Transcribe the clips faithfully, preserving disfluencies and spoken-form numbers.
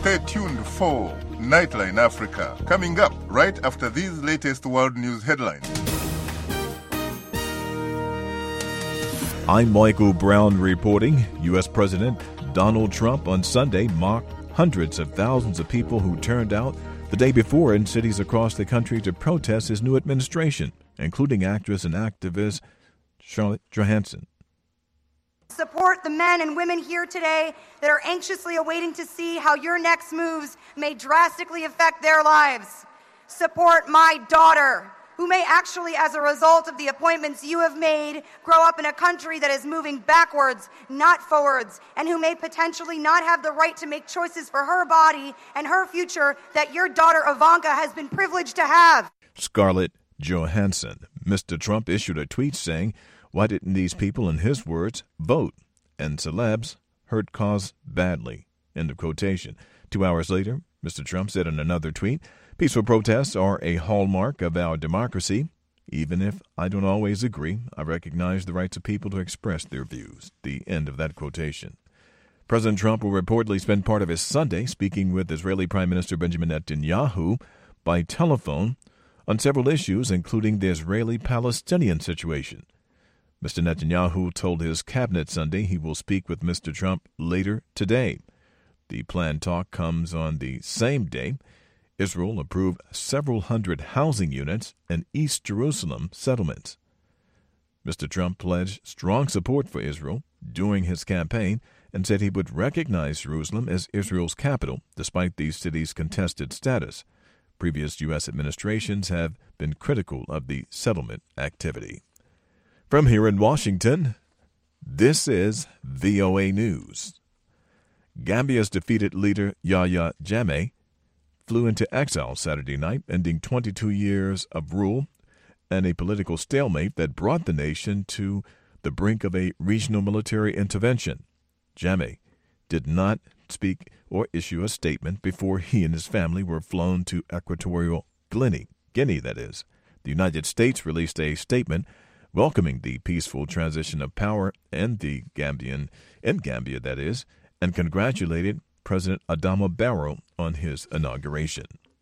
Stay tuned for Nightline Africa, coming up right after these latest world news headlines. I'm Michael Brown reporting. U S. President Donald Trump on Sunday mocked hundreds of thousands of people who turned out the day before in cities across the country to protest his new administration, including actress and activist Scarlett Johansson. Support the men and women here today that are anxiously awaiting to see how your next moves may drastically affect their lives. Support my daughter, who may actually, as a result of the appointments you have made, grow up in a country that is moving backwards, not forwards, and who may potentially not have the right to make choices for her body and her future that your daughter Ivanka has been privileged to have. Scarlett Johansson. Mister Trump issued a tweet saying, "Why didn't these people, in his words, vote? And celebs hurt cause badly." End of quotation. Two hours later, Mister Trump said in another tweet, "Peaceful protests are a hallmark of our democracy. Even if I don't always agree, I recognize the rights of people to express their views." The end of that quotation. President Trump will reportedly spend part of his Sunday speaking with Israeli Prime Minister Benjamin Netanyahu by telephone on several issues, including the Israeli-Palestinian situation. Mister Netanyahu told his cabinet Sunday he will speak with Mister Trump later today. The planned talk comes on the same day Israel approved several hundred housing units in East Jerusalem settlements. Mister Trump pledged strong support for Israel during his campaign and said he would recognize Jerusalem as Israel's capital despite the city's contested status. Previous U S administrations have been critical of the settlement activity. From here in Washington, this is V O A News. Gambia's defeated leader Yahya Jammeh flew into exile Saturday night, ending twenty-two years of rule and a political stalemate that brought the nation to the brink of a regional military intervention. Jammeh did not speak or issue a statement before he and his family were flown to Equatorial Guinea, Guinea that is. The United States released a statement welcoming the peaceful transition of power in the Gambian, in Gambia that is, and congratulated President Adama Barrow on his inauguration.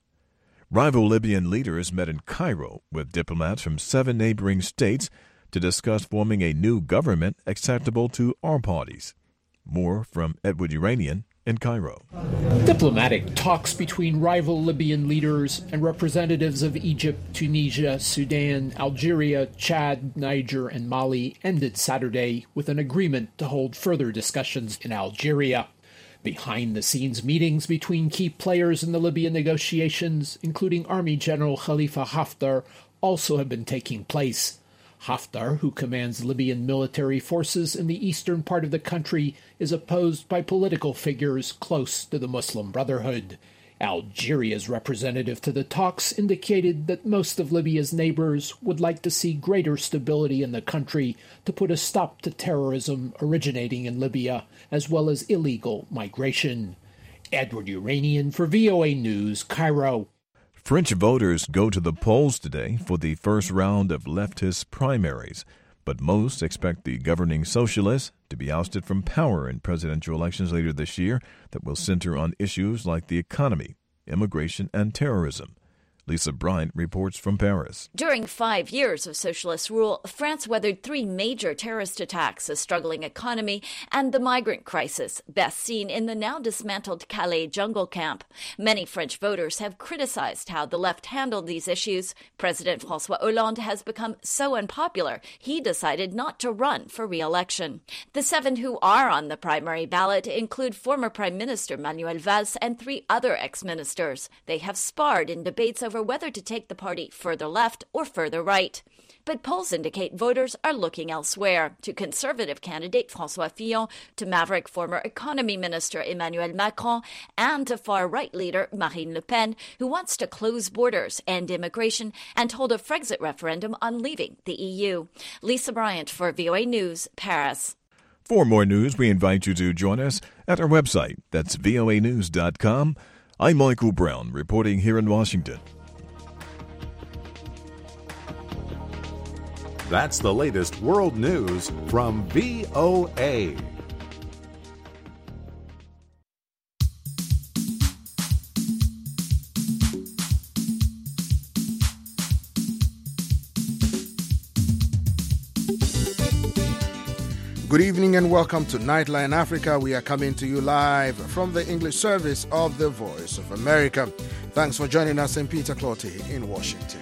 Rival Libyan leaders met in Cairo with diplomats from seven neighboring states to discuss forming a new government acceptable to all parties. More from Edward Uranian in Cairo. Diplomatic talks between rival Libyan leaders and representatives of Egypt, Tunisia, Sudan, Algeria, Chad, Niger, and Mali ended Saturday with an agreement to hold further discussions in Algeria. Behind-the-scenes meetings between key players in the Libyan negotiations, including Army General Khalifa Haftar, also have been taking place. Haftar, who commands Libyan military forces in the eastern part of the country, is opposed by political figures close to the Muslim Brotherhood. Algeria's representative to the talks indicated that most of Libya's neighbors would like to see greater stability in the country to put a stop to terrorism originating in Libya, as well as illegal migration. Edward Uranian for V O A News, Cairo. French voters go to the polls today for the first round of leftist primaries, but most expect the governing socialists to be ousted from power in presidential elections later this year that will center on issues like the economy, immigration, and terrorism. Lisa Bryant reports from Paris. During five years of socialist rule, France weathered three major terrorist attacks, a struggling economy, and the migrant crisis, best seen in the now dismantled Calais jungle camp. Many French voters have criticized how the left handled these issues. President François Hollande has become so unpopular, he decided not to run for re-election. The seven who are on the primary ballot include former Prime Minister Manuel Valls and three other ex-ministers. They have sparred in debates over whether to take the party further left or further right. But polls indicate voters are looking elsewhere, to conservative candidate François Fillon, to maverick former economy minister Emmanuel Macron, and to far-right leader Marine Le Pen, who wants to close borders, end immigration, and hold a Frexit referendum on leaving the E U. Lisa Bryant for V O A News, Paris. For more news, we invite you to join us at our website. That's V O A news dot com. I'm Michael Brown, reporting here in Washington. That's the latest world news from V O A. Good evening and welcome to Nightline Africa. We are coming to you live from the English service of the Voice of America. Thanks for joining us. I'm Peter Clotty in Washington.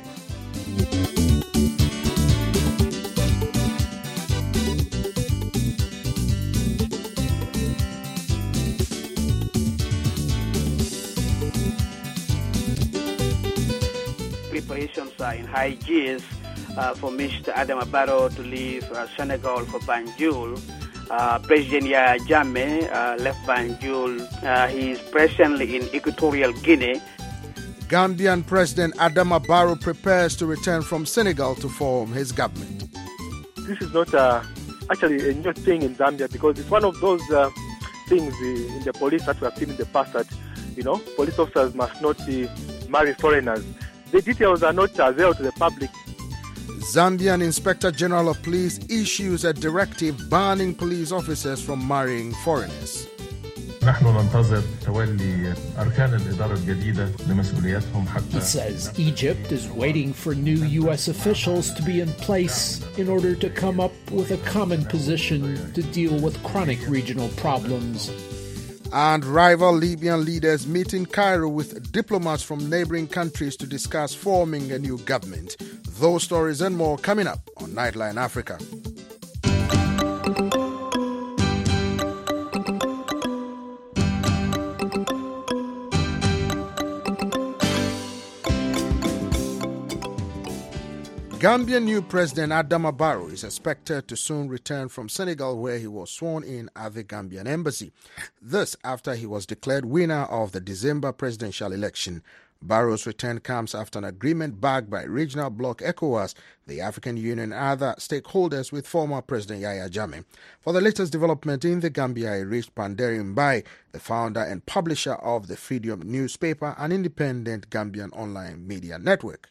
Preparations are in high gears uh, for Mister Adama Barrow to leave uh, Senegal for Banjul. Uh, President Yahya Jammeh uh, left Banjul. Uh, he is presently in Equatorial Guinea. Gambian President Adama Barrow prepares to return from Senegal to form his government. This is not uh, actually a new thing in Zambia, because it's one of those uh, things in the police that we have seen in the past, that, you know, police officers must not uh, marry foreigners. The details are not available to the public. Zambian Inspector General of Police issues a directive banning police officers from marrying foreigners. He says Egypt is waiting for new U S officials to be in place in order to come up with a common position to deal with chronic regional problems. And rival Libyan leaders meet in Cairo with diplomats from neighboring countries to discuss forming a new government. Those stories and more coming up on Nightline Africa. Gambian new President Adama Barrow is expected to soon return from Senegal, where he was sworn in at the Gambian embassy. This after he was declared winner of the December presidential election. Barrow's return comes after an agreement backed by regional bloc ECOWAS, the African Union, and other stakeholders with former President Yahya Jammeh. For the latest development in the Gambia, I reached Panderi Mbai, the founder and publisher of the Freedom newspaper, an independent Gambian online media network.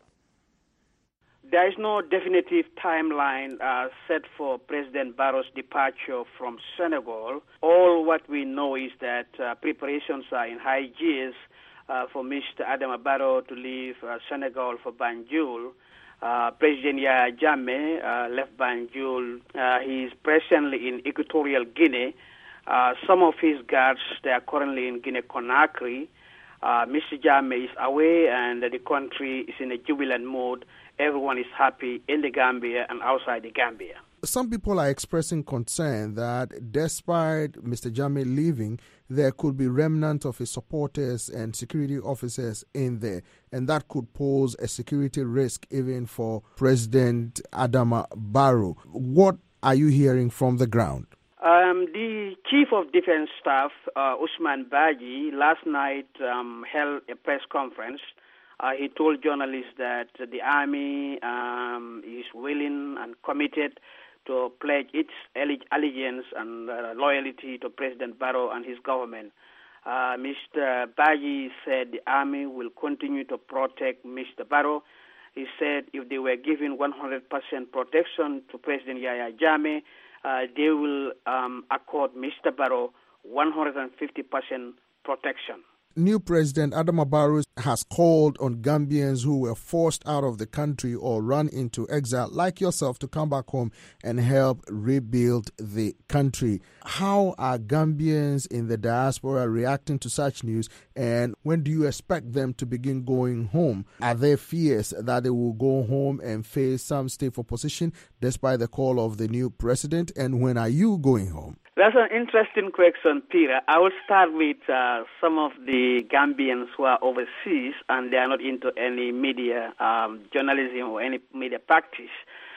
There is no definitive timeline uh, set for President Barrow's departure from Senegal. All what we know is that uh, preparations are in high gears uh, for Mister Adama Barrow to leave uh, Senegal for Banjul. Uh, President Yahya Jammeh uh, left Banjul. Uh, he is presently in Equatorial Guinea. Uh, some of his guards, they are currently in Guinea-Conakry. Uh, Mister Jammeh is away and the country is in a jubilant mood. Everyone is happy in the Gambia and outside the Gambia. Some people are expressing concern that despite Mister Jammeh leaving, there could be remnants of his supporters and security officers in there, and that could pose a security risk even for President Adama Barrow. What are you hearing from the ground? Um, the Chief of Defense Staff, uh, Usman Baji, last night um, held a press conference. Uh, he told journalists that the army um, is willing and committed to pledge its allegiance and uh, loyalty to President Barrow and his government. Uh, Mister Baji said the army will continue to protect Mister Barrow. He said if they were given one hundred percent protection to President Yahya Jammeh, uh, they will um, accord Mister Barrow one hundred fifty percent protection. New President Adama Barrow has called on Gambians who were forced out of the country or run into exile, like yourself, to come back home and help rebuild the country. How are Gambians in the diaspora reacting to such news, and when do you expect them to begin going home? Are there fears that they will go home and face some stiff opposition despite the call of the new president, and when are you going home? That's an interesting question, Peter. I will start with uh, some of the Gambians who are overseas and they are not into any media um, journalism or any media practice.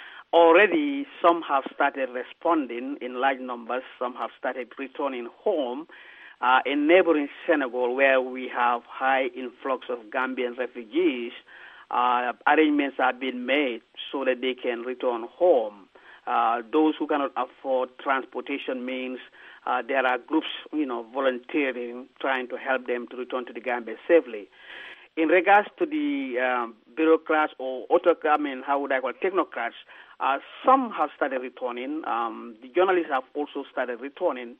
Already, some have started responding in large numbers. Some have started returning home. Uh, in neighboring Senegal, where we have high influx of Gambian refugees, uh, arrangements have been made so that they can return home. Uh, those who cannot afford transportation means uh, there are groups, you know, volunteering, trying to help them to return to the Gambia safely. In regards to the um, bureaucrats or auto, I mean, how would I call it, technocrats, uh, some have started returning. Um, the journalists have also started returning.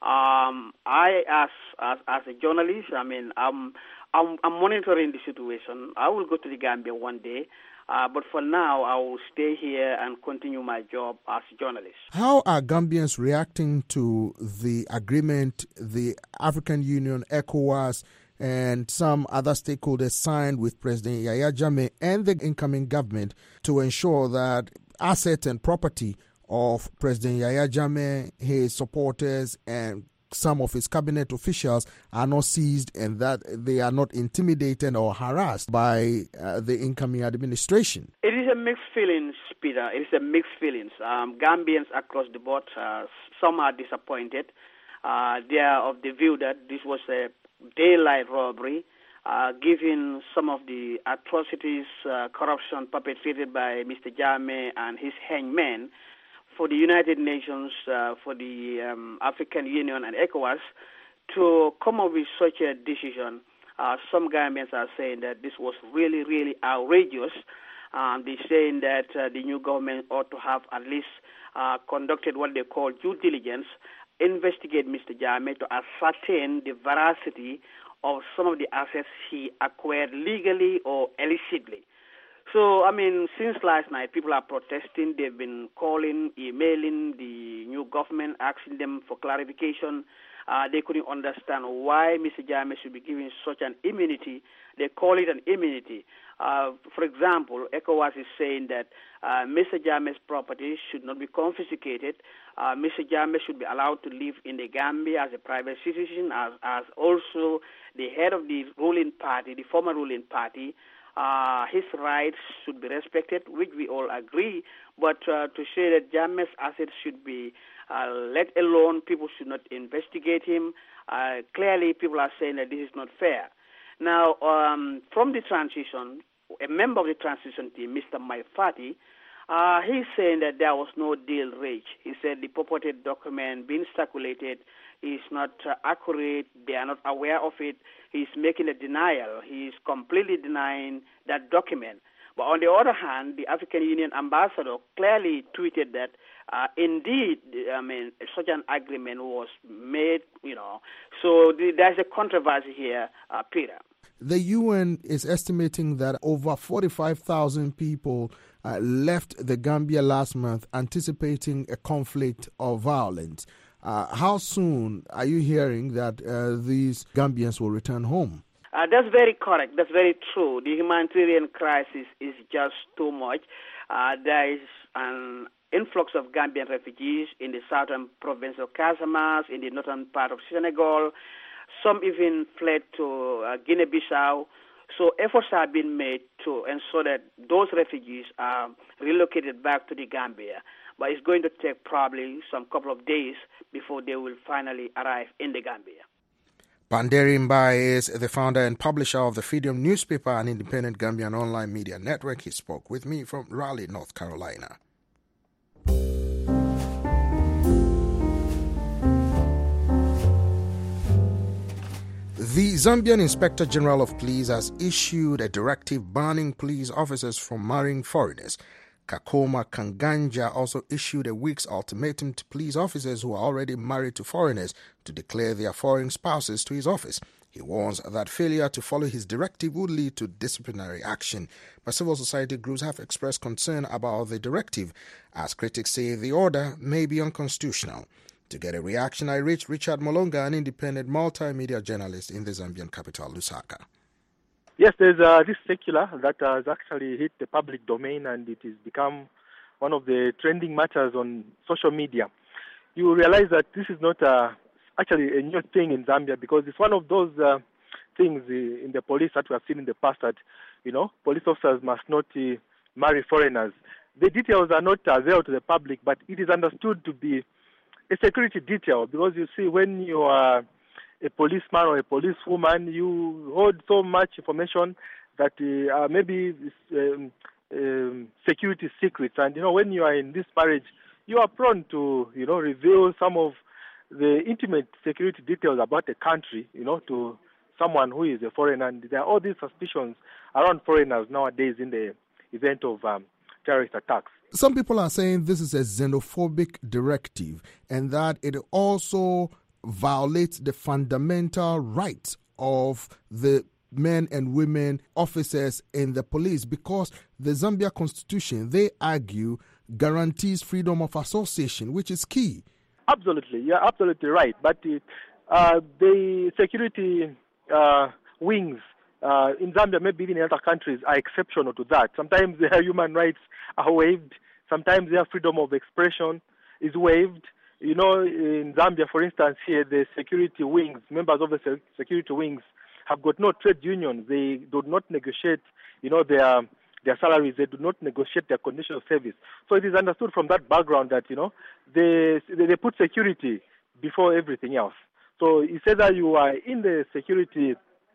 Um, I, as, as as a journalist, I mean, I'm, I'm I'm monitoring the situation. I will go to the Gambia one day. Uh, but for now, I will stay here and continue my job as a journalist. How are Gambians reacting to the agreement the African Union, ECOWAS, and some other stakeholders signed with President Yahya Jammeh and the incoming government to ensure that assets and property of President Yahya Jammeh, his supporters, and some of his cabinet officials are not seized and that they are not intimidated or harassed by uh, the incoming administration? It is a mixed feelings, Peter. It is a mixed feelings. Um, Gambians across the board, uh, some are disappointed. Uh, they are of the view that this was a daylight robbery, uh, given some of the atrocities, uh, corruption perpetrated by Mister Jammeh and his hangmen. For the United Nations, uh, for the um, African Union and ECOWAS to come up with such a decision, uh, some Gambians are saying that this was really, really outrageous. Um, they're saying that uh, the new government ought to have at least uh, conducted what they call due diligence, investigate Mister Jammeh to ascertain the veracity of some of the assets he acquired legally or illicitly. So, I mean, since last night, people are protesting. They've been calling, emailing the new government, asking them for clarification. Uh, they couldn't understand why Mister Jammeh should be given such an immunity. They call it an immunity. Uh, for example, ECOWAS is saying that uh, Mister Jammeh's property should not be confiscated. Uh, Mister Jammeh should be allowed to live in the Gambia as a private citizen, as, as also the head of the ruling party, the former ruling party. Uh, his rights should be respected, which we all agree, but uh, to say that Jammeh's assets should be uh, let alone, people should not investigate him, uh, clearly people are saying that this is not fair. Now, um, from the transition, a member of the transition team, Mister Maifati, uh, he's saying that there was no deal reached. He said the purported document being circulated is not uh, accurate, they are not aware of it. He's making a denial. He's completely denying that document. But on the other hand, the African Union ambassador clearly tweeted that uh, indeed, I mean, such an agreement was made, you know. So the, there's a controversy here, uh, Peter. The U N is estimating that over forty-five thousand people uh, left the Gambia last month anticipating a conflict or violence. Uh, how soon are you hearing that uh, these Gambians will return home? Uh, that's very correct. That's very true. The humanitarian crisis is just too much. Uh, there is an influx of Gambian refugees in the southern province of Casamance, in the northern part of Senegal. Some even fled to uh, Guinea-Bissau. So efforts have been made to ensure that those refugees are relocated back to the Gambia. But it's going to take probably some couple of days before they will finally arrive in the Gambia. Panderi Mbaye is the founder and publisher of the Freedom newspaper, an independent Gambian online media network. He spoke with me from Raleigh, North Carolina. The Zambian Inspector General of Police has issued a directive banning police officers from marrying foreigners. Kakoma Kanganja also issued a week's ultimatum to police officers who are already married to foreigners to declare their foreign spouses to his office. He warns that failure to follow his directive would lead to disciplinary action. But civil society groups have expressed concern about the directive, as critics say the order may be unconstitutional. To get a reaction, I reached Richard Molonga, an independent multimedia journalist in the Zambian capital, Lusaka. Yes, there's uh, this circular that has actually hit the public domain, and it has become one of the trending matters on social media. You realize that this is not uh, actually a new thing in Zambia, because it's one of those uh, things in the police that we have seen in the past that, you know, police officers must not uh, marry foreigners. The details are not available to the public, but it is understood to be a security detail, because you see, when you are a policeman or a policewoman, you hold so much information that uh, maybe um, um, security secrets. And, you know, when you are in this marriage, you are prone to, you know, reveal some of the intimate security details about the country, you know, to someone who is a foreigner. And there are all these suspicions around foreigners nowadays in the event of um, terrorist attacks. Some people are saying this is a xenophobic directive and that it also violates the fundamental rights of the men and women officers in the police? Because the Zambia constitution, they argue, guarantees freedom of association, which is key. Absolutely, you're absolutely right. But uh, the security uh, wings uh, in Zambia, maybe even in other countries, are exceptional to that. Sometimes their human rights are waived. Sometimes their freedom of expression is waived. You know, in Zambia, for instance, here, the security wings, members of the security wings have got no trade unions. They do not negotiate, you know, their their salaries. They do not negotiate their conditions of service. So it is understood from that background that, you know, they they put security before everything else. So it's either you are in the security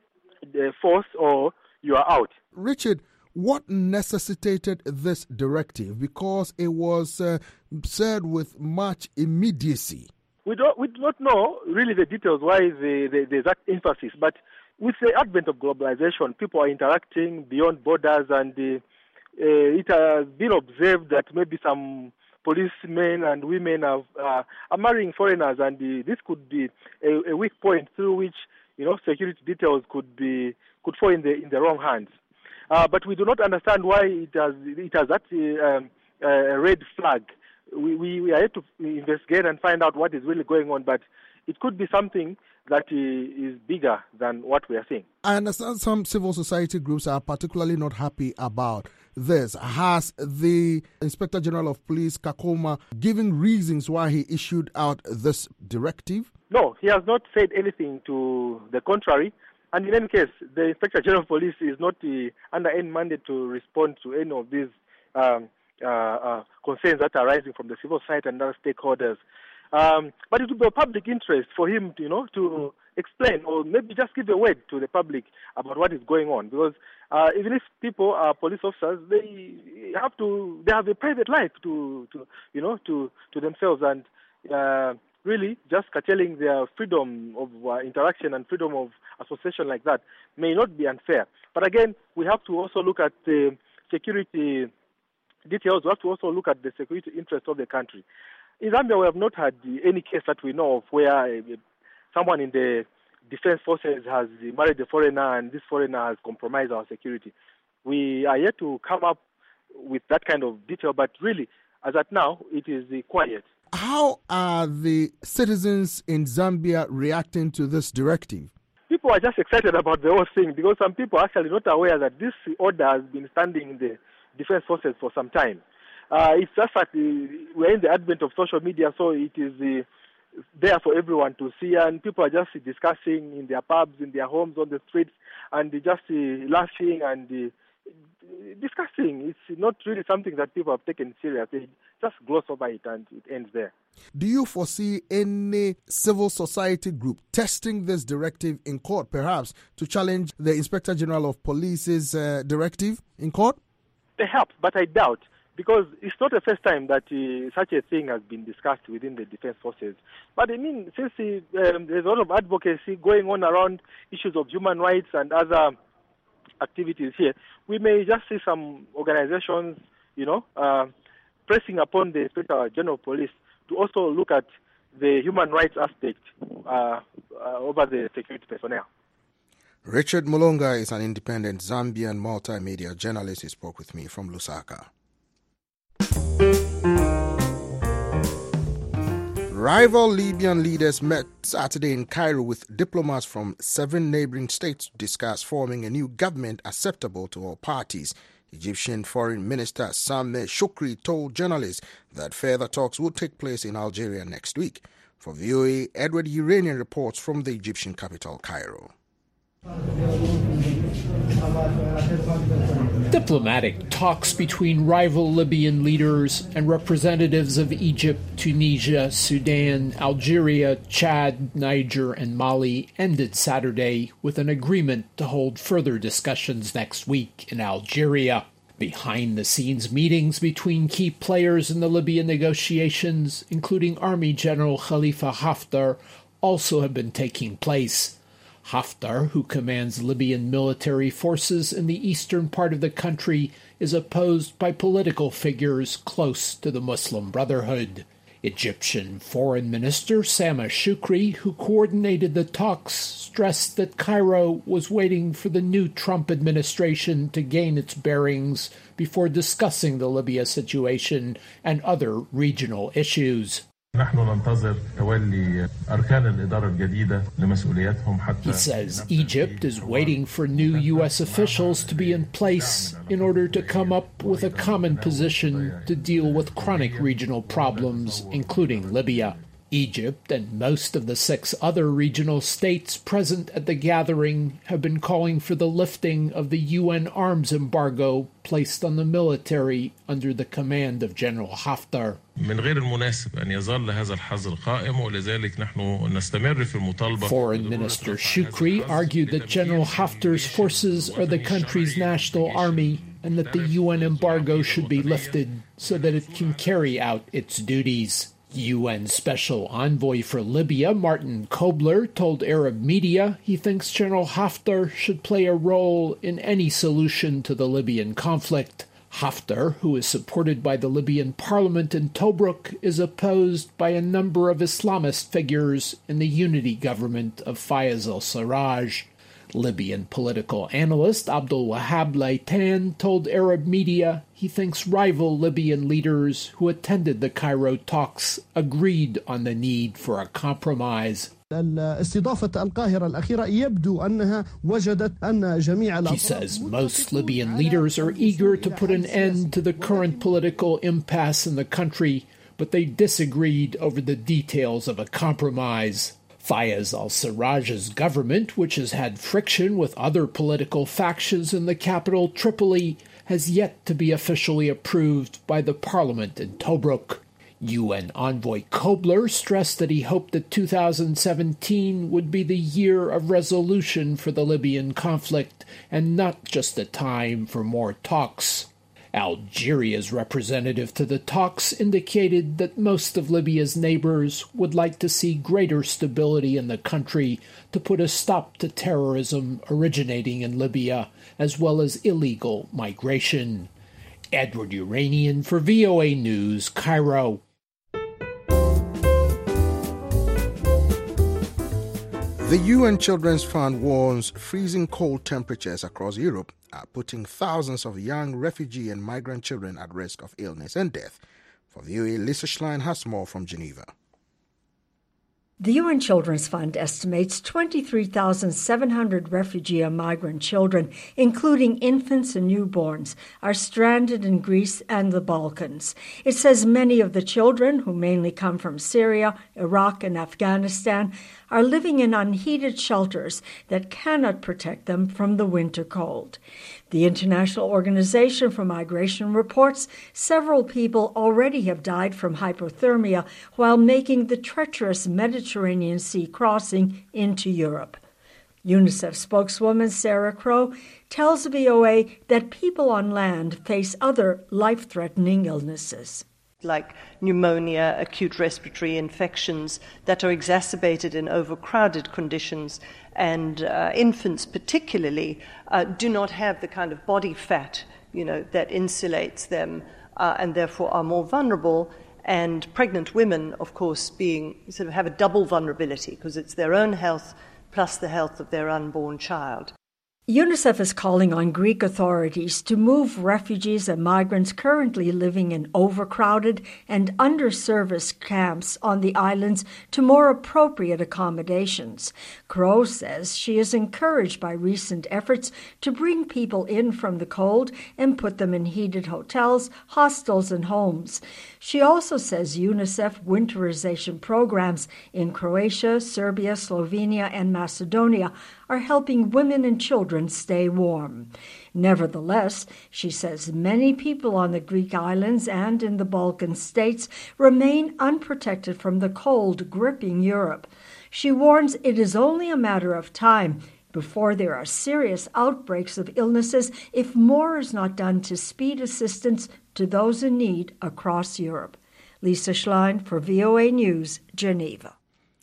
force or you are out. Richard, what necessitated this directive? Because it was uh, said with much immediacy. We don't, we do not know really the details why the, the, there's that emphasis. But with the advent of globalization, people are interacting beyond borders, and uh, uh, it has been observed that maybe some policemen and women have, uh, are marrying foreigners, and uh, this could be a, a weak point through which, you know, security details could be could fall in the in the wrong hands. Uh, but we do not understand why it has it has that uh, um, uh, red flag. We, we we are yet to investigate and find out what is really going on. But it could be something that is bigger than what we are seeing. I understand some civil society groups are particularly not happy about this. Has the Inspector General of Police, Kakoma, given reasons why he issued out this directive? No, he has not said anything to the contrary. And in any case, the Inspector General of Police is not uh, under any mandate to respond to any of these um, uh, uh, concerns that are arising from the civil society and other stakeholders. Um, but it would be a public interest for him, to, you know, to explain or maybe just give a word to the public about what is going on. Because uh, even if people are police officers, they have to, they have a private life to, to you know, to, to themselves, and uh, really just curtailing their freedom of uh, interaction and freedom of association like that may not be unfair. But again, we have to also look at the security details. We have to also look at the security interests of the country. In Zambia, we have not had any case that we know of where uh, someone in the defense forces has married a foreigner and this foreigner has compromised our security. We are yet to come up with that kind of detail, but really, as at now, it is uh, quiet. How are the citizens in Zambia reacting to this directive? People are just excited about the whole thing because some people are actually not aware that this order has been standing in the defense forces for some time. Uh, it's just that uh, we're in the advent of social media, so it is uh, there for everyone to see, and people are just discussing in their pubs, in their homes, on the streets, and just uh, laughing and uh, discussing. It's not really something that people have taken seriously. They just gloss over it and it ends there. Do you foresee any civil society group testing this directive in court, perhaps, to challenge the Inspector General of Police's uh, directive in court? Perhaps, but I doubt. Because it's not the first time that uh, such a thing has been discussed within the defense forces. But I mean, since uh, um, there's a lot of advocacy going on around issues of human rights and other activities here, we may just see some organizations, you know, uh, pressing upon the Inspector General of Police to also look at the human rights aspect uh, uh, over the security personnel. Richard Mulonga is an independent Zambian multimedia journalist. He spoke with me from Lusaka. Rival Libyan leaders met Saturday in Cairo with diplomats from seven neighboring states to discuss forming a new government acceptable to all parties. Egyptian Foreign Minister Sameh Shoukry told journalists that further talks will take place in Algeria next week. For V O A, Edward Uranian reports from the Egyptian capital, Cairo. Diplomatic talks between rival Libyan leaders and representatives of Egypt, Tunisia, Sudan, Algeria, Chad, Niger, and Mali ended Saturday with an agreement to hold further discussions next week in Algeria. Behind-the-scenes meetings between key players in the Libyan negotiations, including Army General Khalifa Haftar, also have been taking place. Haftar, who commands Libyan military forces in the eastern part of the country, is opposed by political figures close to the Muslim Brotherhood. Egyptian Foreign Minister Sameh Shoukry, who coordinated the talks, stressed that Cairo was waiting for the new Trump administration to gain its bearings before discussing the Libya situation and other regional issues. He says Egypt is waiting for new U S officials to be in place in order to come up with a common position to deal with chronic regional problems, including Libya. Egypt and most of the six other regional states present at the gathering have been calling for the lifting of the U N arms embargo placed on the military under the command of General Haftar. Foreign Minister Shoukry argued that General Haftar's forces are the country's national army and that the U N embargo should be lifted so that it can carry out its duties. U N Special Envoy for Libya, Martin Kobler, told Arab media he thinks General Haftar should play a role in any solution to the Libyan conflict. Haftar, who is supported by the Libyan parliament in Tobruk, is opposed by a number of Islamist figures in the unity government of Fayez al-Sarraj. Libyan political analyst Abdul Wahab Laitan told Arab media he thinks rival Libyan leaders who attended the Cairo talks agreed on the need for a compromise. He says most Libyan leaders are eager to put an end to the current political impasse in the country, but they disagreed over the details of a compromise. Fayez al-Sarraj's government, which has had friction with other political factions in the capital Tripoli, has yet to be officially approved by the parliament in Tobruk. U N envoy Kobler stressed that he hoped that two thousand seventeen would be the year of resolution for the Libyan conflict and not just a time for more talks. Algeria's representative to the talks indicated that most of Libya's neighbors would like to see greater stability in the country to put a stop to terrorism originating in Libya, as well as illegal migration. Edward Uranian for V O A News, Cairo. The U N Children's Fund warns freezing cold temperatures across Europe are putting thousands of young refugee and migrant children at risk of illness and death. For V O A, Lisa Schlein has more from Geneva. The U N Children's Fund estimates twenty-three thousand seven hundred refugee and migrant children, including infants and newborns, are stranded in Greece and the Balkans. It says many of the children, who mainly come from Syria, Iraq, and Afghanistan, are living in unheated shelters that cannot protect them from the winter cold. The International Organization for Migration reports several people already have died from hypothermia while making the treacherous Mediterranean Sea crossing into Europe. UNICEF spokeswoman Sarah Crow tells V O A that people on land face other life-threatening illnesses, like pneumonia, acute respiratory infections that are exacerbated in overcrowded conditions, and uh, infants particularly uh, do not have the kind of body fat, you know, that insulates them uh, and therefore are more vulnerable. And pregnant women, of course, being sort of have a double vulnerability because it's their own health plus the health of their unborn child. UNICEF is calling on Greek authorities to move refugees and migrants currently living in overcrowded and underserviced camps on the islands to more appropriate accommodations. Crow says she is encouraged by recent efforts to bring people in from the cold and put them in heated hotels, hostels, and homes. She also says UNICEF winterization programs in Croatia, Serbia, Slovenia, and Macedonia are helping women and children stay warm. Nevertheless, she says many people on the Greek islands and in the Balkan states remain unprotected from the cold gripping Europe. She warns it is only a matter of time before there are serious outbreaks of illnesses if more is not done to speed assistance to those in need across Europe. Lisa Schlein for V O A News, Geneva.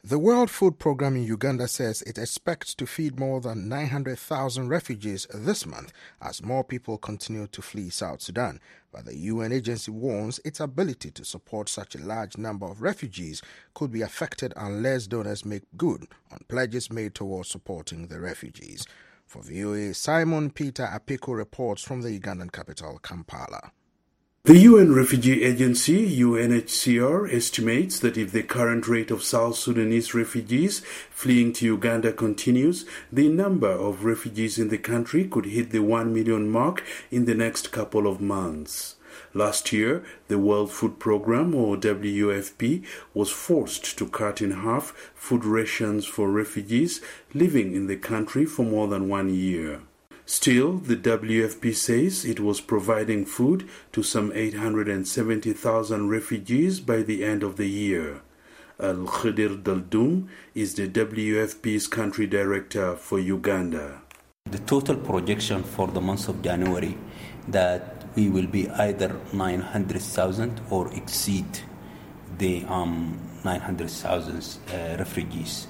The World Food Programme in Uganda says it expects to feed more than nine hundred thousand refugees this month as more people continue to flee South Sudan. But the U N agency warns its ability to support such a large number of refugees could be affected unless donors make good on pledges made towards supporting the refugees. For V O A, Simon Peter Apiko reports from the Ugandan capital, Kampala. The U N Refugee Agency, U N H C R, estimates that if the current rate of South Sudanese refugees fleeing to Uganda continues, the number of refugees in the country could hit the one million mark in the next couple of months. Last year, the World Food Programme, or W F P, was forced to cut in half food rations for refugees living in the country for more than one year. Still, the W F P says it was providing food to some eight hundred seventy thousand refugees by the end of the year. Al-Khadir Daldum is the W F P's country director for Uganda. The total projection for the month of January that we will be either nine hundred thousand or exceed the um, nine hundred thousand uh, refugees.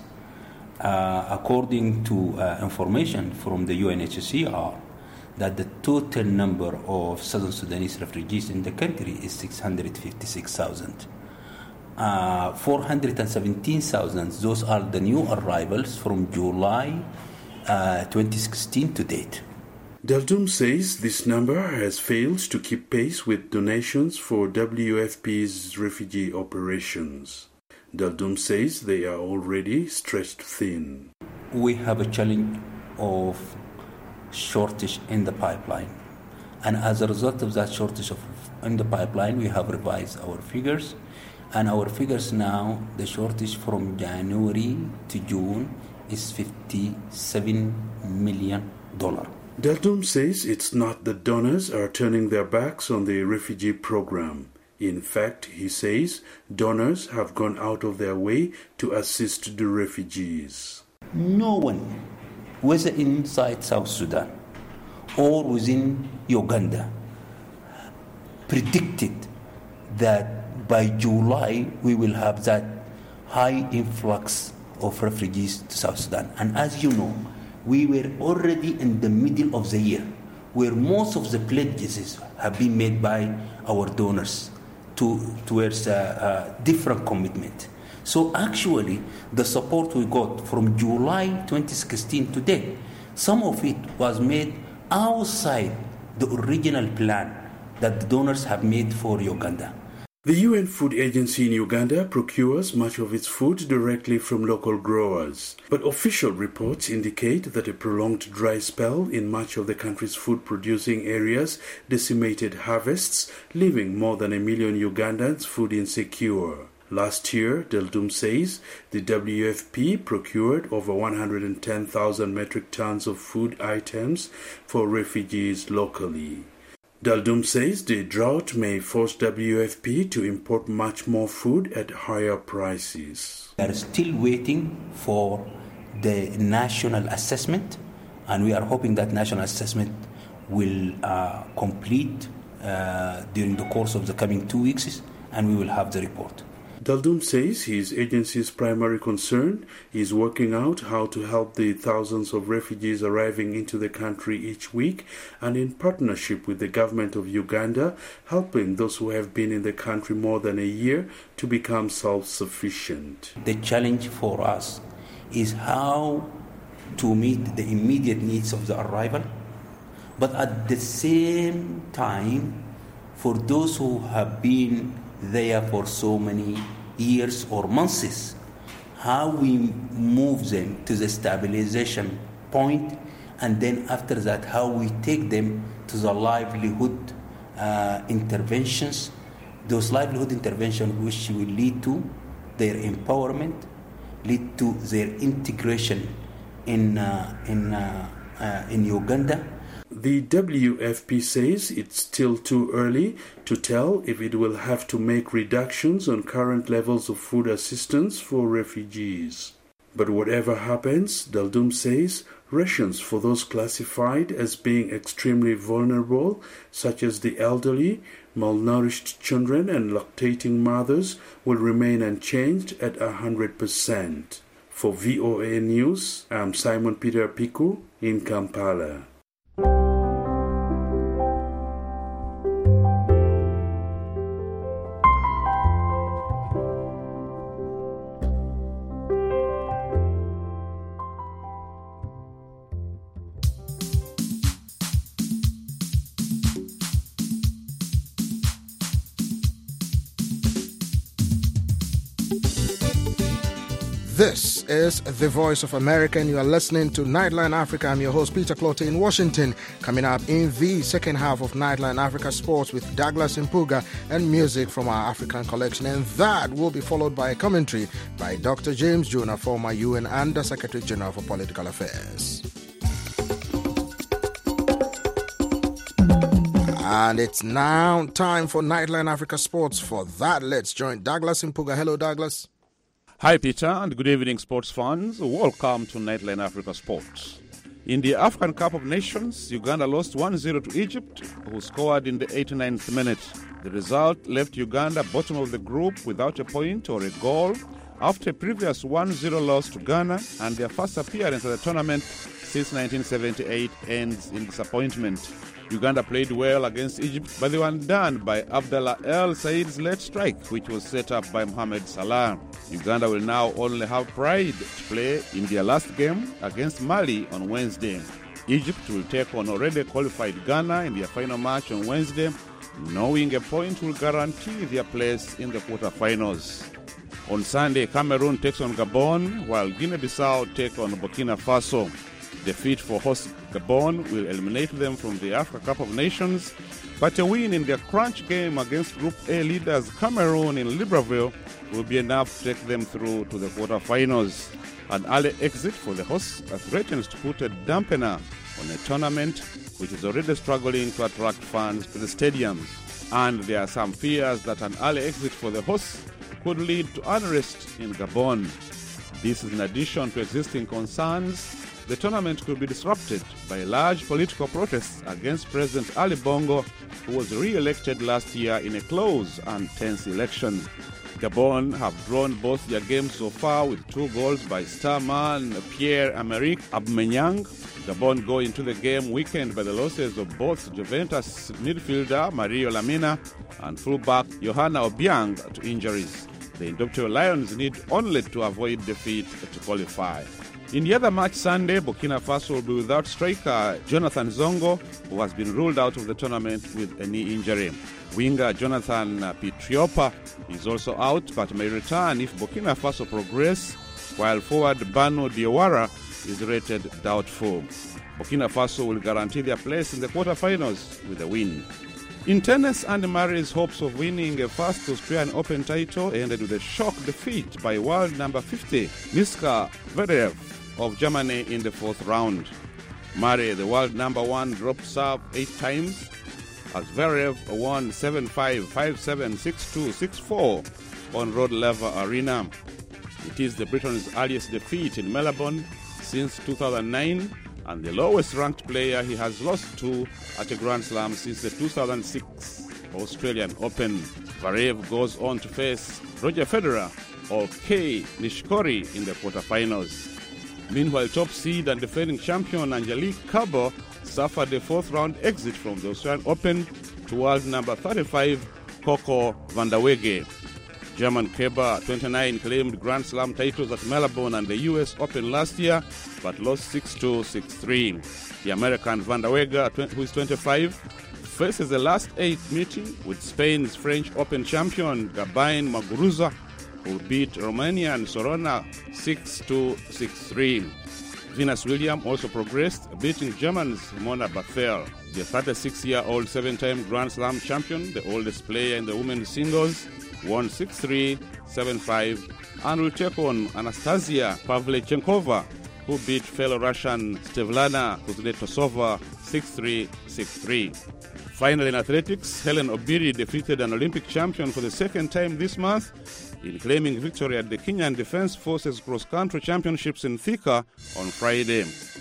Uh, according to uh, information from the U N H C R, that the total number of Southern Sudanese refugees in the country is six hundred fifty-six thousand. Uh, four hundred seventeen thousand, those are the new arrivals from July uh, twenty sixteen to date. Daldum says this number has failed to keep pace with donations for W F P's refugee operations. Daldum says they are already stretched thin. We have a challenge of shortage in the pipeline. And as a result of that shortage of in the pipeline, we have revised our figures. And our figures now, the shortage from January to June is fifty-seven million dollars. Daldum says it's not that donors are turning their backs on the refugee program. In fact, he says, donors have gone out of their way to assist the refugees. No one, whether inside South Sudan or within Uganda, predicted that by July we will have that high influx of refugees to South Sudan. And as you know, we were already in the middle of the year, where most of the pledges have been made by our donors to, towards a, a different commitment. So actually, the support we got from July twenty sixteen to date, some of it was made outside the original plan that the donors have made for Uganda. The U N Food Agency in Uganda procures much of its food directly from local growers. But official reports indicate that a prolonged dry spell in much of the country's food-producing areas decimated harvests, leaving more than a million Ugandans food insecure. Last year, Daldum says, the W F P procured over one hundred ten thousand metric tons of food items for refugees locally. Daldum says the drought may force W F P to import much more food at higher prices. We are still waiting for the national assessment, and we are hoping that national assessment will uh, complete uh, during the course of the coming two weeks, and we will have the report. Daldum says his agency's primary concern is working out how to help the thousands of refugees arriving into the country each week, and in partnership with the government of Uganda, helping those who have been in the country more than a year to become self-sufficient. The challenge for us is how to meet the immediate needs of the arrival, but at the same time, for those who have been there for so many years or months, how we move them to the stabilization point, and then after that how we take them to the livelihood uh, interventions, those livelihood interventions which will lead to their empowerment, lead to their integration in uh, in uh, uh, in Uganda. The W F P says it's still too early to tell if it will have to make reductions on current levels of food assistance for refugees. But whatever happens, Daldum says rations for those classified as being extremely vulnerable, such as the elderly, malnourished children and lactating mothers, will remain unchanged at one hundred percent. For V O A News, I'm Simon Peter Piku in Kampala. This is the Voice of America, and you are listening to Nightline Africa. I'm your host, Peter Clotte in Washington. Coming up in the second half of Nightline Africa Sports with Douglas Mpuga and music from our African collection. And that will be followed by a commentary by Doctor James Jonah, former U N Under Secretary General for Political Affairs. And it's now time for Nightline Africa Sports. For that, let's join Douglas Mpuga. Hello, Douglas. Hi, Peter, and good evening, sports fans. Welcome to Nightline Africa Sports. In the African Cup of Nations, Uganda lost one zero to Egypt, who scored in the eighty-ninth minute. The result left Uganda bottom of the group without a point or a goal after a previous one zero loss to Ghana, and their first appearance at the tournament since nineteen seventy-eight ends in disappointment. Uganda played well against Egypt, but they were undone by Abdallah El Said's late strike, which was set up by Mohamed Salah. Uganda will now only have pride to play in their last game against Mali on Wednesday. Egypt will take on already qualified Ghana in their final match on Wednesday, knowing a point will guarantee their place in the quarterfinals. On Sunday, Cameroon takes on Gabon, while Guinea-Bissau take on Burkina Faso. Defeat for host Gabon will eliminate them from the Africa Cup of Nations, but a win in their crunch game against Group A leaders Cameroon in Libreville will be enough to take them through to the quarterfinals. An early exit for the hosts threatens to put a dampener on a tournament which is already struggling to attract fans to the stadiums. And there are some fears that an early exit for the hosts could lead to unrest in Gabon. This is in addition to existing concerns the tournament could be disrupted by large political protests against President Ali Bongo, who was re-elected last year in a close and tense election. Gabon have drawn both their games so far with two goals by star man Pierre-Emerick Aubameyang. Gabon go into the game weakened by the losses of both Juventus midfielder Mario Lamina and fullback Johanna Obiang to injuries. The Indomitable Lions need only to avoid defeat to qualify. In the other match Sunday, Burkina Faso will be without striker Jonathan Zongo, who has been ruled out of the tournament with a knee injury. Winger Jonathan Pitriopa is also out, but may return if Burkina Faso progress, while forward Banu Diawara is rated doubtful. Burkina Faso will guarantee their place in the quarterfinals with a win. In tennis, Andy Murray's hopes of winning a first Australian Open title ended with a shock defeat by world number fifty, Niska Zverev of Germany in the fourth round. Murray, the world number one, dropped serve eight times as Zverev won seven five, five seven, six two, six four on Rod Laver Arena. It is the Britain's earliest defeat in Melbourne since two thousand nine and the lowest-ranked player he has lost to at a Grand Slam since the two thousand six Australian Open. Zverev goes on to face Roger Federer or Kei Nishikori in the quarterfinals. Meanwhile, top seed and defending champion Angelique Kerber suffered a fourth-round exit from the Australian Open to world number thirty-five, Coco van der Wege. German Kerber, twenty-nine, claimed Grand Slam titles at Melbourne and the U S Open last year, but lost six two, six three. The American van der Wege, who is twenty-five, faces the last eight meeting with Spain's French Open champion Gabin Muguruza, who beat Romanian Sorona six two, six three. Venus Williams also progressed, beating German's Mona Bethel. The thirty-six-year-old seven-time Grand Slam champion, the oldest player in the women's singles, won six three, seven five, and will take on Anastasia Pavlyuchenkova, who beat fellow Russian Svetlana Kuznetsova six three, six three. Finally, in athletics, Helen Obiri defeated an Olympic champion for the second time this month in claiming victory at the Kenyan Defense Forces Cross-Country Championships in Thika on Friday.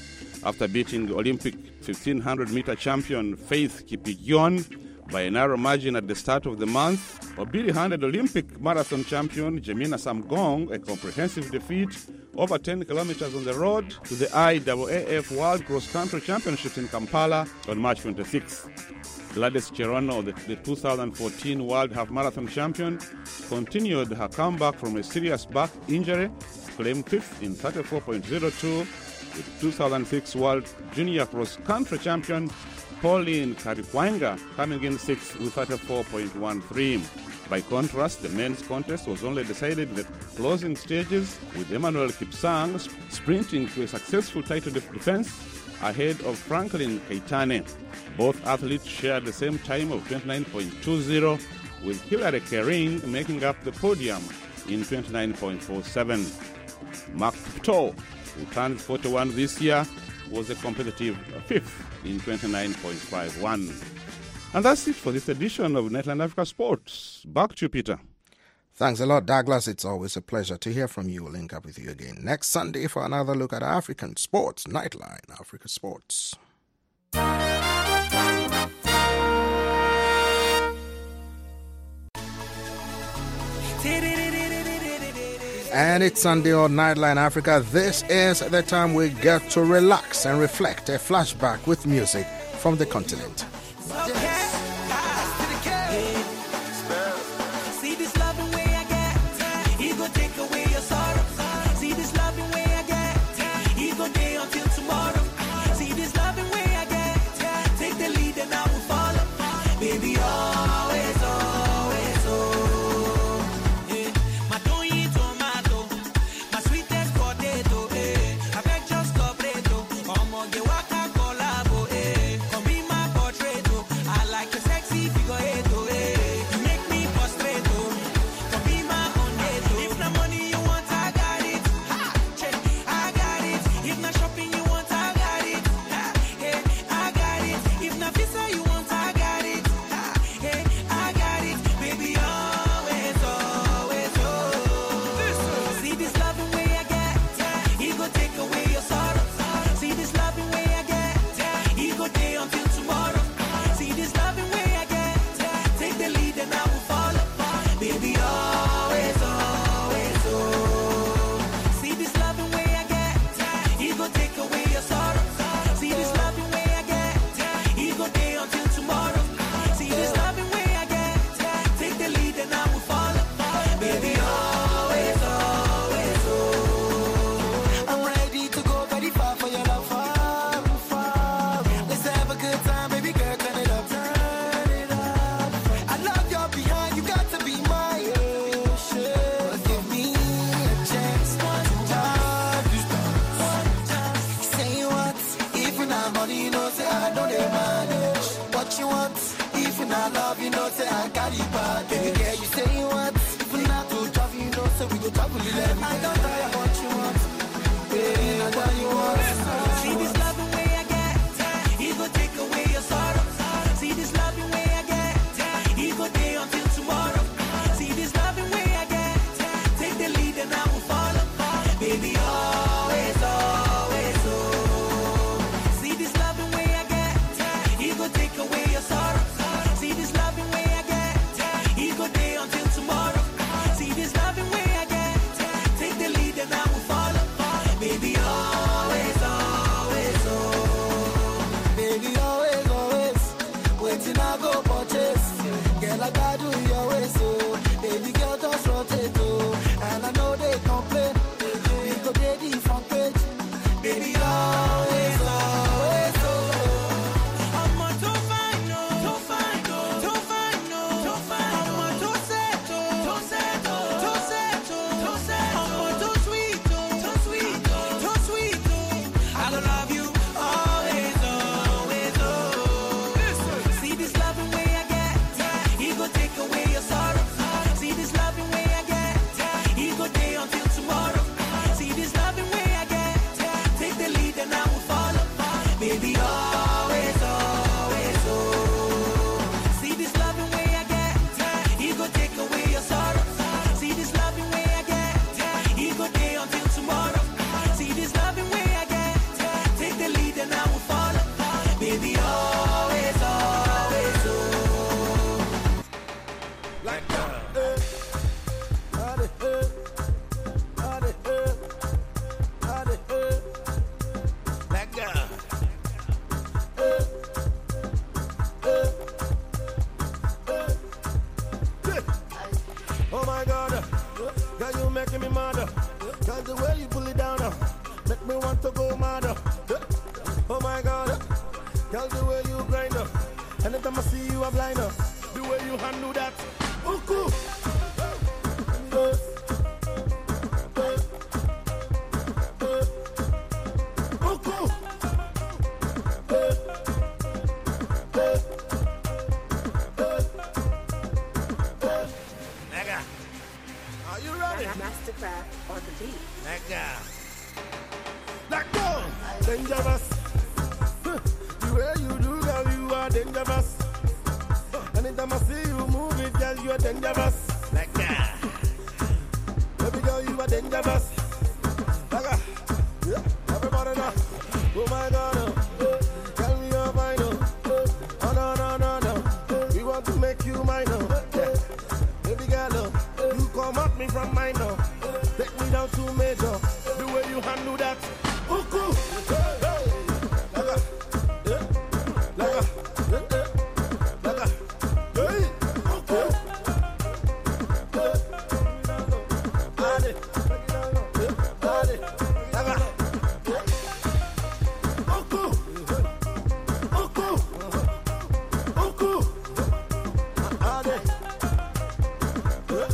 after beating the Olympic fifteen hundred meter champion Faith Kipyegon by a narrow margin at the start of the month. Obiri handed Olympic marathon champion Jemina Samgong a comprehensive defeat over ten kilometers on the road to the I A A F World Cross Country Championships in Kampala on March twenty-sixth. Gladys Cherono, the, the two thousand fourteen World Half Marathon champion, continued her comeback from a serious back injury, claimed fifth in thirty-four point oh two, with two thousand six World Junior Cross Country champion Pauline Karikwanga coming in sixth with thirty-four point one three. By contrast, the men's contest was only decided in the closing stages, with Emmanuel Kipsang sp- sprinting to a successful title defense ahead of Franklin Keitane. Both athletes shared the same time of twenty-nine point two oh, with Hilary Kering making up the podium in twenty-nine point four seven. Mark Tupto, who turned forty-one this year, was a competitive fifth in twenty-nine point five one. And that's it for this edition of Nightline Africa Sports. Back to you, Peter. Thanks a lot, Douglas. It's always a pleasure to hear from you. We'll link up with you again next Sunday for another look at African sports. Nightline Africa Sports. And it's Sunday on Nightline Africa. This is the time we get to relax and reflect. A flashback with music from the continent. See this loving way I get, he go take away your sorrow. See this loving way I get, he go day until tomorrow. See this loving way I get, take the lead and I will follow. Baby, always, always, oh. Yeah. My toy tomato, my sweetest potato, eh. I beg just stop it, oh. Come on, get waka collabo, eh. Come be my portrait, oh. I like your sexy figure eight, oh, eh. You make me prostrate, oh. Come be my own date, oh. If na money you want, I got it. Ha, check, I got it. If na shopping you want, I got it. Ha, hey, I got it. If na visa you want, I got it. Ha, hey, I got it. Baby, always, always, oh. See this loving way I get, he go take away your sorrow. See this loving way I get, he go day until tomorrow. See this loving way I get, take the lead and I will follow. Baby, always, always, oh. See this loving way I get, he go take away your sorrow. See this loving way I get, he go day until tomorrow. See this loving way I get, take the lead and I will follow. Baby, always, always, oh. I'm ready to go very far for your love, far, far. Let's have a good time, baby girl, turn it up, turn it up. I love your behind, you got to be my ocean. Give me a chance, one time, one time. Say what, if you're not money, you know, say I don't manage. What you want, if you're not love, you know, say I got it bad. Baby girl, you say what, if you're not to travel, you know, say we go travel eleven. I don't tire what you want, baby, I know you want. See this loving way I get, he go take away your sorrow. See this loving way I get, he go day until tomorrow. See this loving way I get, take the lead and I will follow. Baby, always, always, oh. See this loving way I get, he go take away your sorrow. See this loving way I get, he go day until tomorrow. See this loving way I get, take the lead and I will follow. Baby, always, always, oh. Baby, always, always, waiting I go purchase. Girl, I gotta do your way, so baby girl, just rotate, oh. And I know they complain, we go get the front page. Baby, always, always, oh. I'm a too fine, no, too fine, no, too fine, no, too fine. I'm a too set, oh, too set, oh, too set, oh, too set. I'm a too sweet, oh, too sweet, oh, too sweet, oh. I gonna love you always, always, oh. See this loving way I get, he go take away your mad. Girl, the way you pull it down, uh, make me want to go mad. Uh, oh my God, uh, girl, the way you grind up. Uh, anytime I see you, I'm blind. Uh, the way you handle that, oh cool. Uh, Mastercraft on the beat. Nigga. Let go. Dangerous. The way you do, girl, you are dangerous. Anytime I see you move it, girl, you are dangerous. Nigga. Baby girl, you are dangerous. Nigga. Yeah. Everybody know. Oh my God. Oh. Tell me you're fine. Oh. oh no, no, no, no. We want to make you mine. Oh. Yeah. Baby girl, oh. You come at me from mine. Oh. Take me down to major. The way you handle that. Oh, cool. Hey, hey. Laga. Yeah. Laga. Yeah, yeah. Laga. Hey. Okay. Yeah. Ade. Yeah. Ade. Laga. Yeah. Oh, cool. Oh, cool. Oh, cool. Ade. Yeah.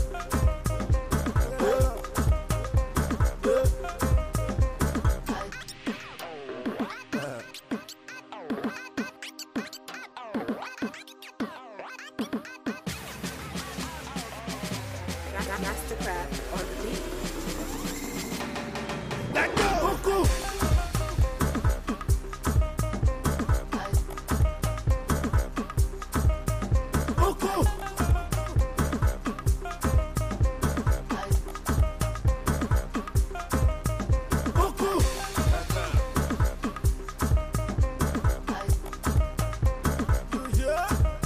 Mastercraft on the beat. Let go. Oh, cool. Oh, cool. Oh, cool. Yeah.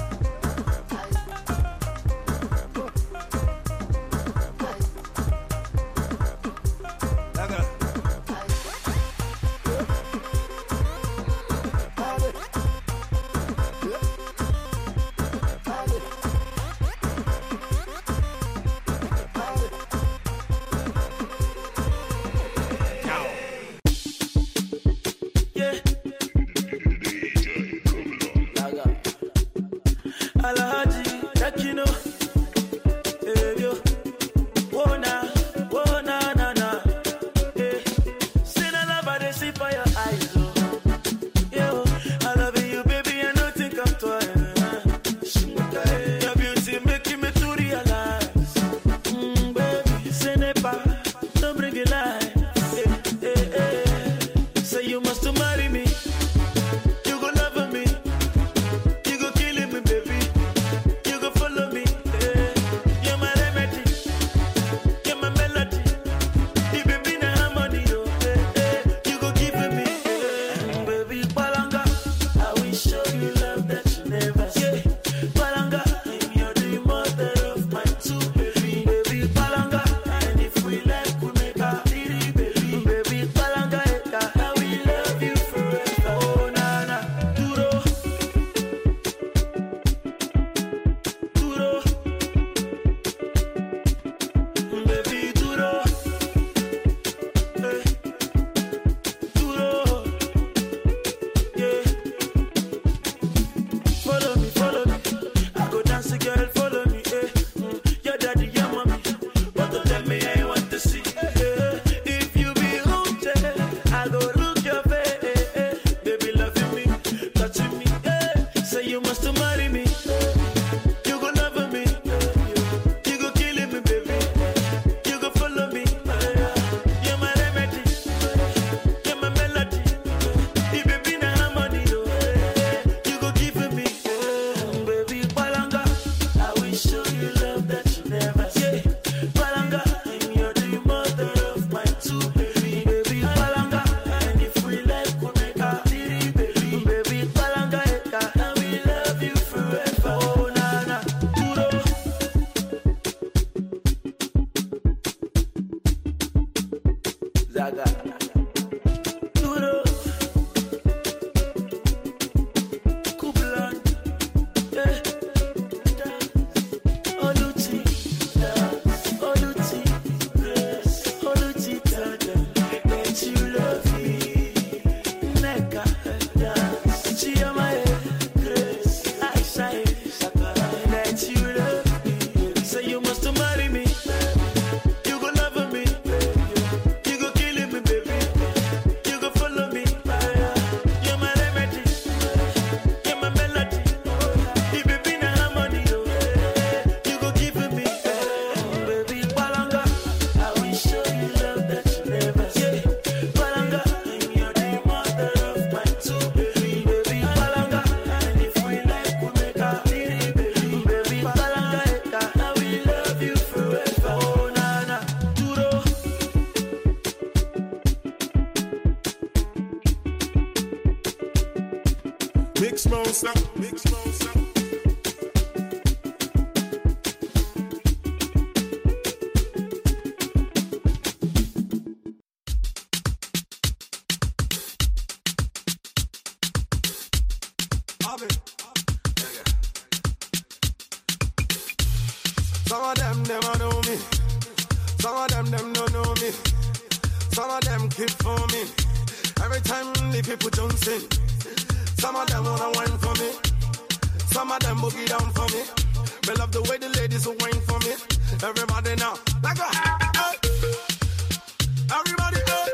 Alhaji, Takino, eh, yo, wona, wona, na, na, eh. Say na love I dey see for your eyes, oh. Yo, I love you, baby, I don't think I'm twice. Your beauty making me to realize, mm, baby, say never, don't bring it life, eh, eh, eh. Say you must marry me. You go love me. You go killing me, baby. You go follow me. Eh. You're my remedy. You're my melody. You baby na harmony, oh. Eh, eh. You go give me, eh. Baby Palanga, I will show you love that you never see. Palanga, I'm your the mother of my two baby. Baby Palanga, and if we like, we make a three baby. Baby Palanga, I will love you forever. Oh na na, duro. Duro, baby, duro, eh, duro, yeah. Follow me, follow me. I go dance, girl, follow me, eh. Mm, your daddy, your mommy, but don't tell me I want to see. Eh. If you be hooked, I go look your face, eh, eh. Baby, loving me, touching me, eh. Say you must marry me. You go love me, you go killing me, baby. You go follow me. You're my remedy, you're my melody. You baby na harmony, oh. You go give me, baby Palanga. I will show you love that you never see. Palanga, I'm your the mother of my two baby. Baby Palanga, and if we like, we make a three baby. Baby Palanga, I will love you forever. Mix monster, mix monster. Some of them, them I know me. Some of them, them don't know me. Some of them keep for me. Every time the people jump in. Some of them wanna wine for me. Some of them boogie down for me. Me love the way the ladies will wine for me. Everybody now, like a hey. Everybody, hey.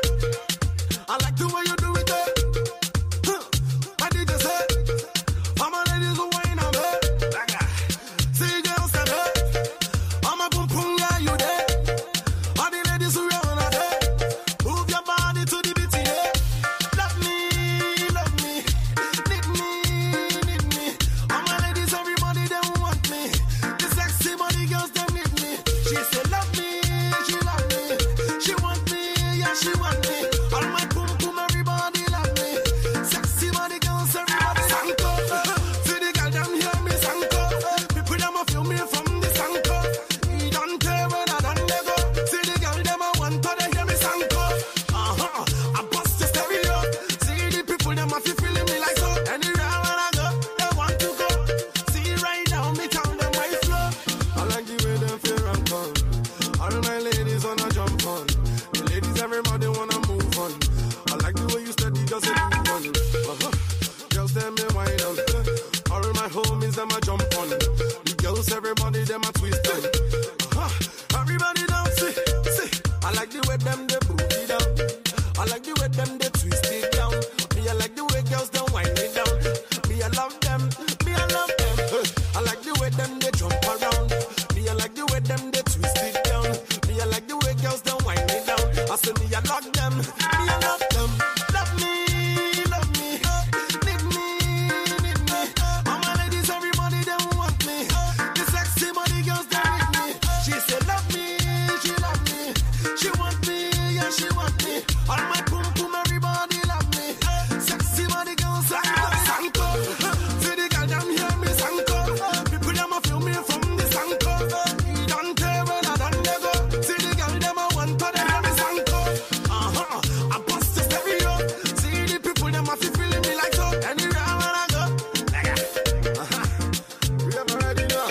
I like the way you do it, hey. Huh. My D J say, all my ladies will wine on me. Like a see girls said, hey. All my boom boom, yeah, you there. All the ladies who run on there. Move your body to the beat, yeah. Love me, love me. Need me, need me. All my ladies, everybody, they want me. The sexy body girls, they need me. She said, love me, she love me. She want me, yeah, she want me. All my boom boom, everybody love me. Sexy body girls, everybody. Sanko, see the girl, them hear me, Sanko. People, them a feel me from the Sanko. He don't care when I done they go. See the girl, them a want to they hear me, Sanko. Uh-huh, I bust the stereo. See the people, them a feel feeling me like so. Anywhere when I go, they want to go. See right now, me tell them my flow. I like the way them feel and come. All my ladies wanna jump on. The ladies, everybody wanna move on. I like the way you steady, just a move on. Uh-huh. Girls, them me wine on. All my homies, them a jump on. The girls, everybody, them a twist on. Uh-huh. Everybody dance, see, see. I like the way them they booty down. I like the way them they twist it down. Me, I like the way girls don't wind it down. Me, I love them. Me, I love them. Hey. I like the way them they jump around. Me, I like the way them they twist it down. Me, I like the way girls don't wind it down. I say me, I love them. Me, I love them. Love me, love me. Need me, need me. All my ladies, everybody, they want me. The sexy body girls, they need me. She said, love me, she love me. She want me, yeah, she want me. All my boom boom, everybody love me. Sexy body girls, everybody. Sanko, see the girl, them hear me, Sanko. People, them a feel me from the Sanko. He don't care when I done they go. See the girl, them a want to they hear me, Sanko. Uh-huh, I bust the stereo. See the people, them a feel feeling me like so. Anywhere when I go, like a, uh-huh. We have already know.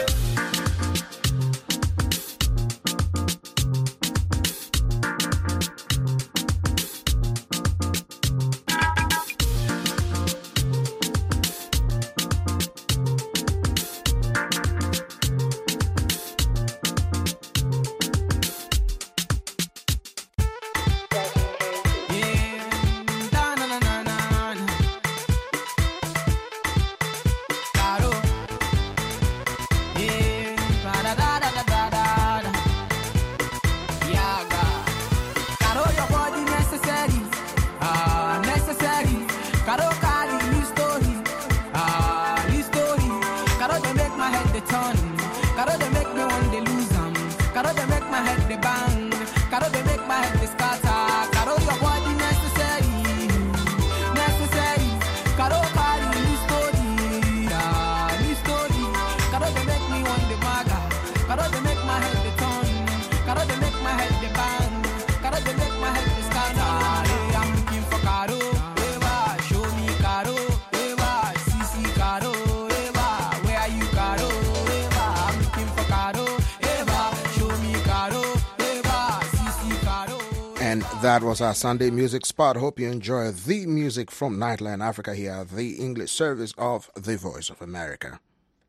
And that was our Sunday music spot. Hope you enjoy the music from Nightline Africa here, the English service of the Voice of America.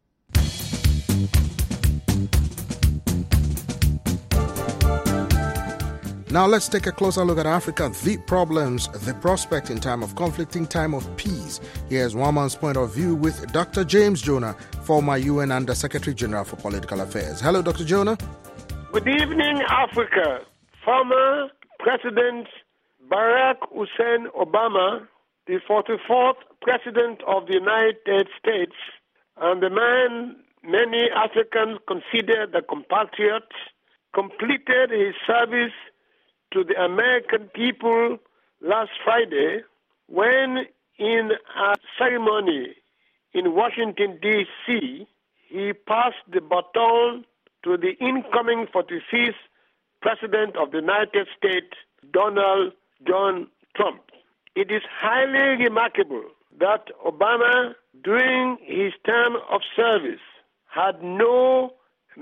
Now let's take a closer look at Africa, the problems, the prospect in time of conflict, in time of peace. Here's one man's point of view with Doctor James Jonah, former U N Under Secretary General for Political Affairs. Hello, Doctor Jonah. Good evening, Africa. Former President Barack Hussein Obama, the forty-fourth President of the United States, and the man many Africans consider the compatriot, completed his service to the American people last Friday when, in a ceremony in Washington, D C, he passed the baton to the incoming forty-fifth President of the United States, Donald John Trump. It is highly remarkable that Obama, during his term of service, had no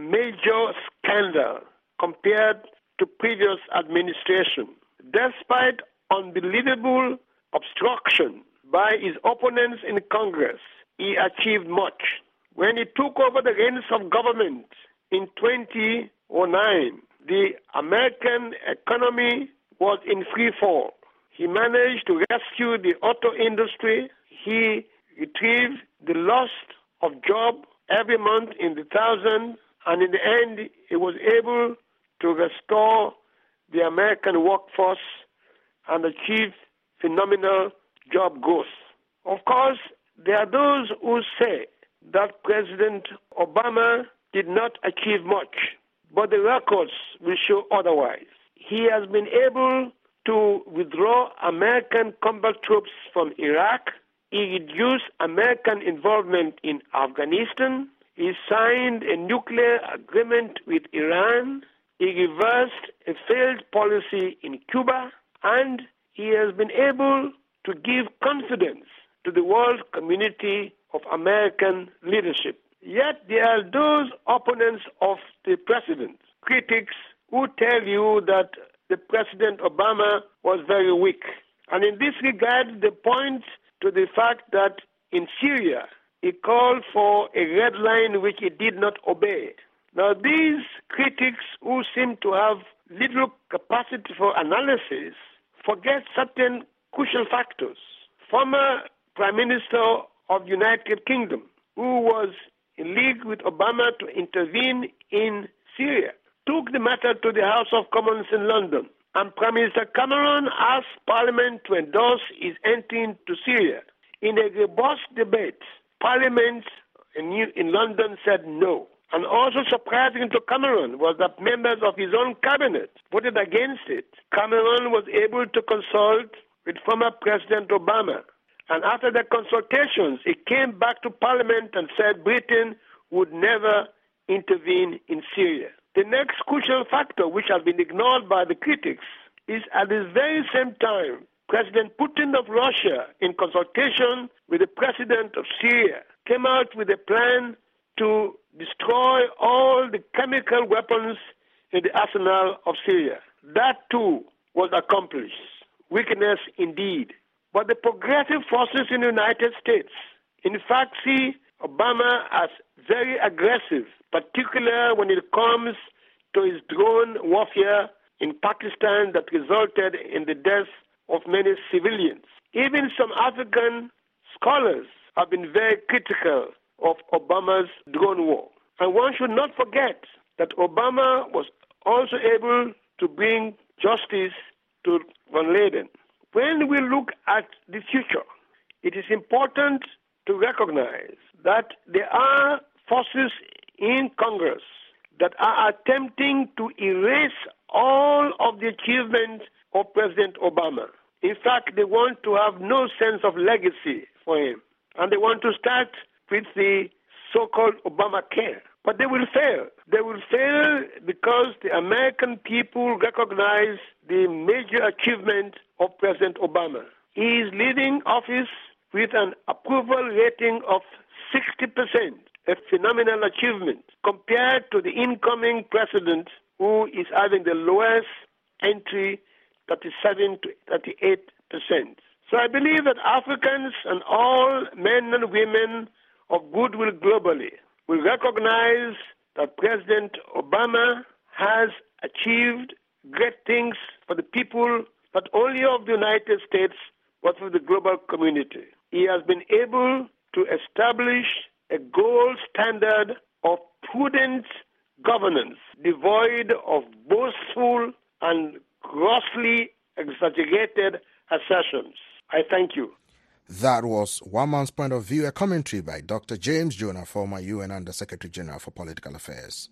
major scandal compared to previous administration. Despite unbelievable obstruction by his opponents in Congress, he achieved much. When he took over the reins of government in twenty oh nine, the American economy was in free fall. He managed to rescue the auto industry. He retrieved the loss of job every month in the thousands, and in the end, he was able to restore the American workforce and achieve phenomenal job growth. Of course, there are those who say that President Obama did not achieve much, but the records will show otherwise. He has been able to withdraw American combat troops from Iraq. He reduced American involvement in Afghanistan. He signed a nuclear agreement with Iran. He reversed a failed policy in Cuba. And he has been able to give confidence to the world community of American leadership. Yet there are those opponents of the president, critics, who tell you that the President Obama was very weak. And in this regard, they point to the fact that in Syria, he called for a red line which he did not obey. Now, these critics who seem to have little capacity for analysis forget certain crucial factors. Former Prime Minister of the United Kingdom, who was in league with Obama to intervene in Syria, took the matter to the House of Commons in London. And Prime Minister Cameron asked Parliament to endorse his entry into Syria. In a robust debate, Parliament in, New, in London said no. And also surprising to Cameron was that members of his own cabinet voted against it. Cameron was able to consult with former President Obama. And after the consultations, he came back to Parliament and said Britain would never intervene in Syria. The next crucial factor, which has been ignored by the critics, is at this very same time, President Putin of Russia, in consultation with the president of Syria, came out with a plan to destroy all the chemical weapons in the arsenal of Syria. That too was accomplished. Weakness indeed. But the progressive forces in the United States, in fact, see Obama as very aggressive, particularly when it comes to his drone warfare in Pakistan that resulted in the death of many civilians. Even some African scholars have been very critical of Obama's drone war. And one should not forget that Obama was also able to bring justice to Van Laden. When we look at the future, it is important to recognize that there are forces in Congress that are attempting to erase all of the achievements of President Obama. In fact, they want to have no sense of legacy for him. And they want to start with the so-called Obamacare. But they will fail. They will fail because the American people recognize the major achievement of President Obama. He is leaving office with an approval rating of sixty percent, a phenomenal achievement compared to the incoming president who is having the lowest entry, thirty-seven to thirty-eight percent. So I believe that Africans and all men and women of goodwill globally will recognize that President Obama has achieved great things for the people, not only of the United States, but for the global community. He has been able to establish a gold standard of prudent governance, devoid of boastful and grossly exaggerated assertions. I thank you. That was One Man's Point of View, a commentary by Doctor James Jonah, former U N Under-Secretary General for Political Affairs.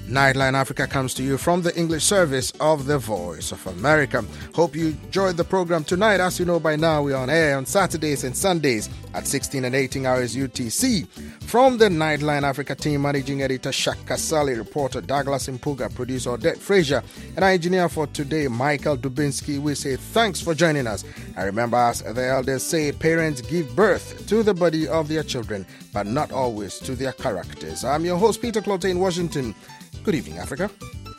Nightline Africa comes to you from the English service of the Voice of America. Hope you enjoyed the program tonight. As you know by now, we're on air on Saturdays and Sundays at sixteen and eighteen hours U T C. From the Nightline Africa team, managing editor Shaka Sally, reporter Douglas Impuga, producer Odette Frazier, and our engineer for today, Michael Dubinsky, we say thanks for joining us. And remember, as the elders say, parents give birth to the body of their children, but not always to their characters. I'm your host, Peter Clote in Washington. Good evening, Africa.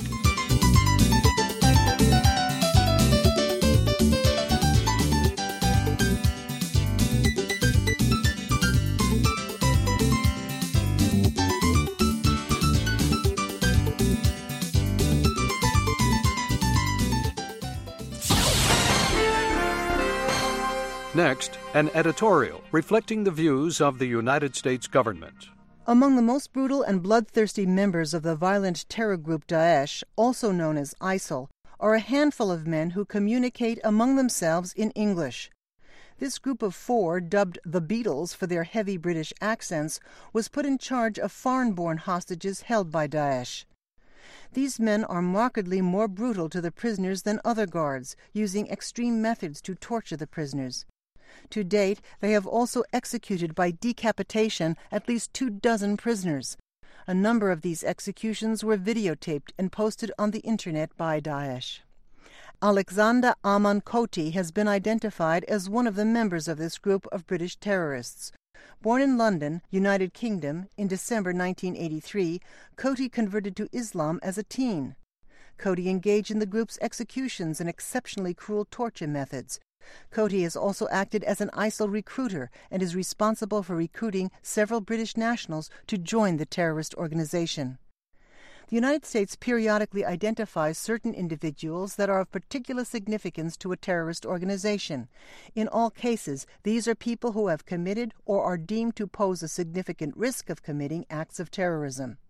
Next, an editorial reflecting the views of the United States government. Among the most brutal and bloodthirsty members of the violent terror group Daesh, also known as ISIL, are a handful of men who communicate among themselves in English. This group of four, dubbed the Beatles for their heavy British accents, was put in charge of foreign-born hostages held by Daesh. These men are markedly more brutal to the prisoners than other guards, using extreme methods to torture the prisoners. To date, they have also executed by decapitation at least two dozen prisoners. A number of these executions were videotaped and posted on the Internet by Daesh. Alexander Aman Koti has been identified as one of the members of this group of British terrorists. Born in London, United Kingdom, in December nineteen eighty-three, Koti converted to Islam as a teen. Koti engaged in the group's executions and exceptionally cruel torture methods. Koti has also acted as an ISIL recruiter and is responsible for recruiting several British nationals to join the terrorist organization. The United States periodically identifies certain individuals that are of particular significance to a terrorist organization. In all cases, these are people who have committed or are deemed to pose a significant risk of committing acts of terrorism.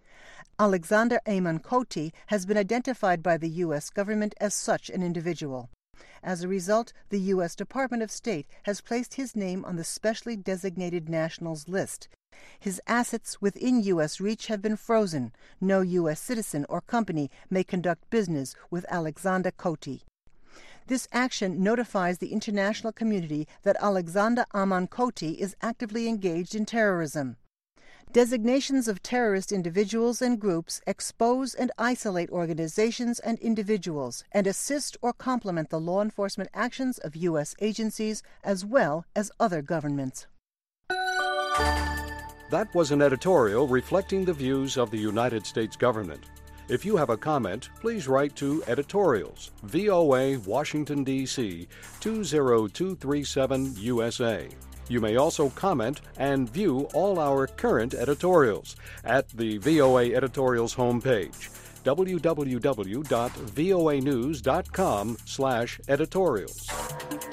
Alexander Aman Koti has been identified by the U S government as such an individual. As a result, the U S Department of State has placed his name on the specially designated nationals list. His assets within U S reach have been frozen. No U S citizen or company may conduct business with Alexander Koti. This action notifies the international community that Alexander Aman Koti is actively engaged in terrorism. Designations of terrorist individuals and groups expose and isolate organizations and individuals and assist or complement the law enforcement actions of U S agencies as well as other governments. That was an editorial reflecting the views of the United States government. If you have a comment, please write to Editorials, V O A, Washington, D C two zero two three seven U S A. You may also comment and view all our current editorials at the V O A Editorials homepage, w w w dot voa news dot com slash editorials.